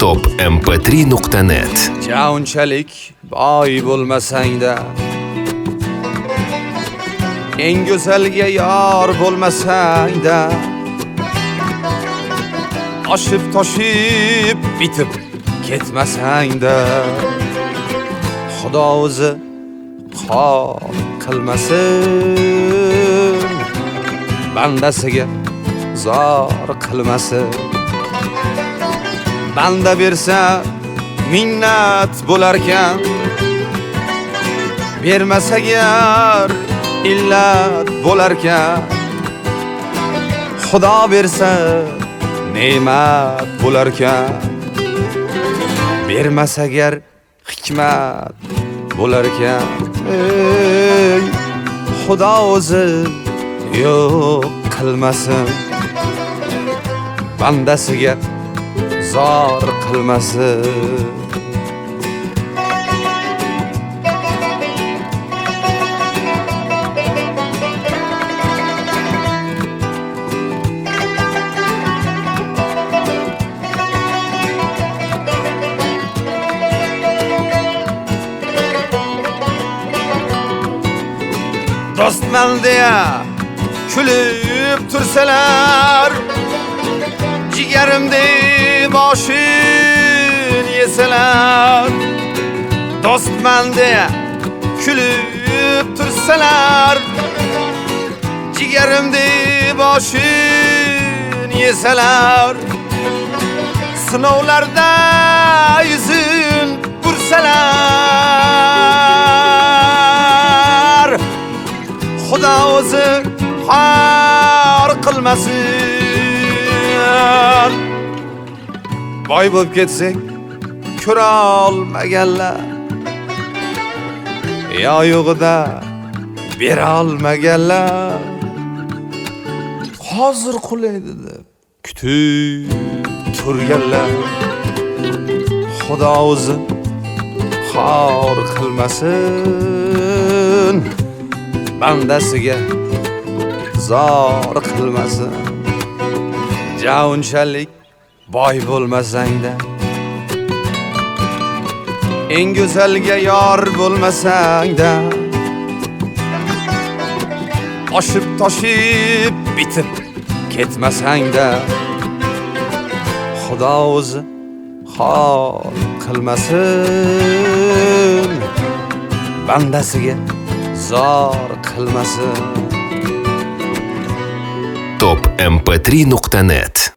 top mp3.net. Unchalik boy bo'lmasang-da, eng go'zalga yor bo'lmasang-da, oshib toshib bitib ketmasang-da, Xudo o'zi xor qilmasin, bandasiga zor qilmasin. Banda bersa minnat bo'larkan, bermasa agar illat bo'larkan. Xudo bersa ne'mat bo'larkan, bermasa agar hikmat bo'larkan. Ey Xudo o'zi yo'q qilmasin, bandasiga zor qilmasin. Dostman deya kulib tursalar, jigarimda boshin yesalar. Dostman deya kulib tursalar, jigarimda boshin yesalar. Sinovlarda yuzin bursalar, Xudo o'zi xor qilmasin. Boy bo'lib ketsang ko'ra olmaganlar, yo yo'g'ida bera olmaganlar, hozir qulaydi deb kutib turganlar. Xudo o'zi xor qilmasin, bandasiga zor qilmasin. Unchalik boy bo'lmasang-da, eng go'zalga yor bo'lmasang-da, oshib toshib bitib ketmasang-da, Xudo o'zi xor qilmasin, bandasiga zor qilmasin. top mp3.net